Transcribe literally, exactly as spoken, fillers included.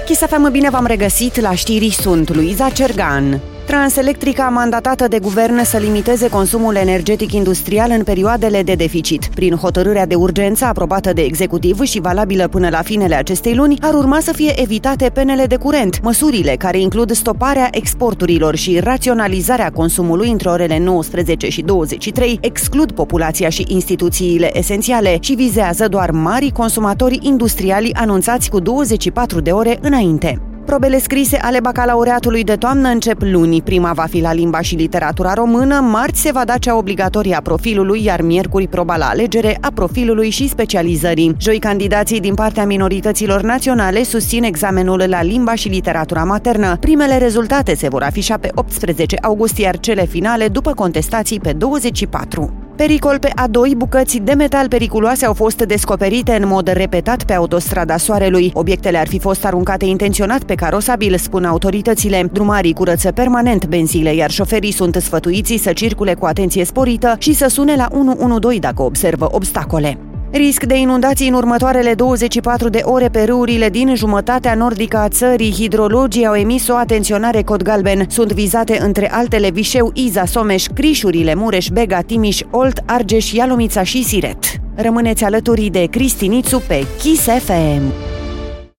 Kiss F M, bine v-am regăsit, la știri sunt Luiza Cergan. Transelectrica a mandatată de guvern să limiteze consumul energetic industrial în perioadele de deficit. Prin hotărârea de urgență aprobată de executiv și valabilă până la finele acestei luni, ar urma să fie evitate penele de curent. Măsurile, care includ stoparea exporturilor și raționalizarea consumului între orele nouăsprezece și douăzeci și trei, exclud populația și instituțiile esențiale și vizează doar marii consumatori industriali anunțați cu douăzeci și patru de ore înainte. Probele scrise ale bacalaureatului de toamnă încep luni. Prima va fi la limba și literatura română, marți se va da cea obligatorie a profilului, iar miercuri proba la alegere a profilului și specializării. Joi, candidații din partea minorităților naționale susțin examenul la limba și literatura maternă. Primele rezultate se vor afișa pe optsprezece august, iar cele finale după contestații pe douăzeci și patru. Pericol pe A doi, bucăți de metal periculoase au fost descoperite în mod repetat pe autostrada Soarelui. Obiectele ar fi fost aruncate intenționat pe carosabil, spun autoritățile. Drumarii curăță permanent benzile, iar șoferii sunt sfătuiți să circule cu atenție sporită și să sune la unu unu doi dacă observă obstacole. Risc de inundații în următoarele douăzeci și patru de ore pe râurile din jumătatea nordică a țării. Hidrologii au emis o atenționare cod galben. Sunt vizate între altele Vișeu, Iza, Someș, Crișurile, Mureș, Bega, Timiș, Olt, Argeș, Ialomița și Siret. Rămâneți alături de Cristi Nițu pe Kiss F M.